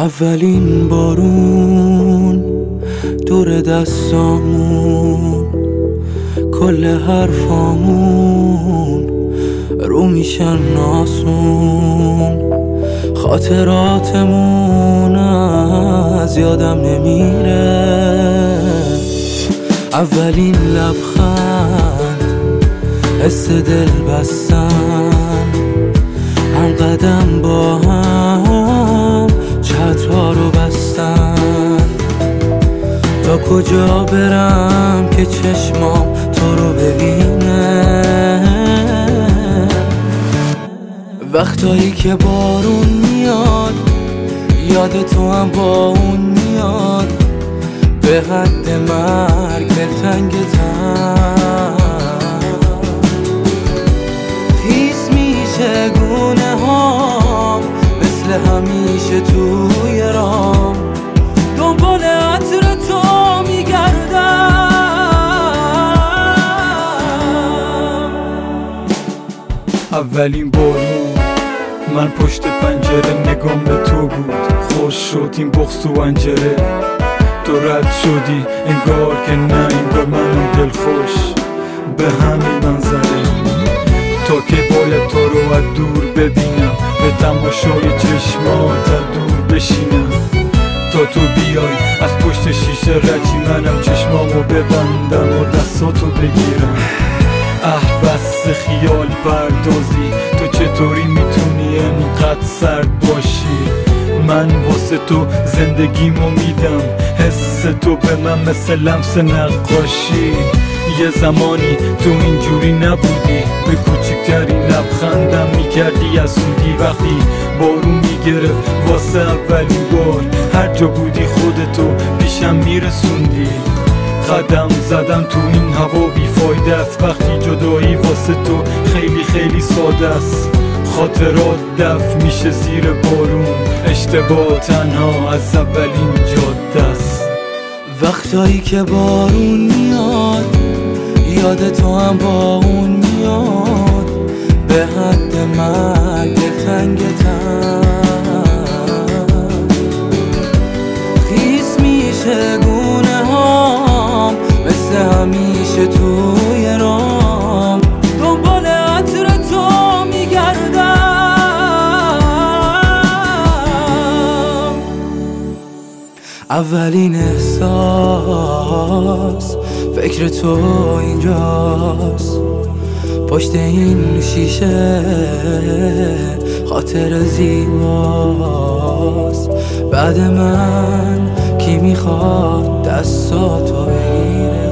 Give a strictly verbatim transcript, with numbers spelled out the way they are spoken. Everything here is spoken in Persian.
اولین بارون دور دستامون، کل حرفامون رو میشن ناسون، خاطراتمون از یادم نمیره. اولین لبخند، حس دل بستن، هم قدم با هم چترها رو بستن. تا کجا برم که چشمام تو رو ببینه؟ وقتایی که بارون میاد یاد تو هم با اون میاد، به حد مرگ دلتنگتم. خیس میشه گونه هام مثل همیشه توی رام، دنبال عطر تو میگردم. اولین بارون من پشت پنجره نگام به تو بود، خوش شد این بغض تو پنجره. تو رد شدی انگار که نه، انگار منم دلخوش به همین منظره. تا که باید تو رو از دور ببینم، به تماشای چشمات از دور بشینم. تا تو بیای از پشت شیشه رچی منم چشمامو ببندم و دستاتو بگیرم. اه بس خیال پردازی، تو چطوری میتونی اینقدر سرد باشی؟ من واسه تو زندگیمو میدم، حس تو به من مثل لمس نقاشی. یه زمانی تو اینجوری نبودی، به کوچکترین لبخندم میکردی از سودی. وقتی بارون میگرفت واسه اولین بار، هر جا بودی خودتو پیشم میرسوندی. قدم زدم تو این هوا بیفایده است، وقتی جدایی واسه تو خیلی خیلی ساده است. خاطرات دفع میشه زیر بارون، اشتباه تنها از اولین جاده است. وقتایی که بارون میاد یاد تو هم با اون میاد، به حد مرگ دلتنگتم. خیس میشه گونه هام مثل همیشه توی رام، دنبال عطر تو میگردم. اولین احساس فکر تو اینجاست، پشت این شیشه خاطر زیباست. بعد من کی میخواد دستاتو بگیره؟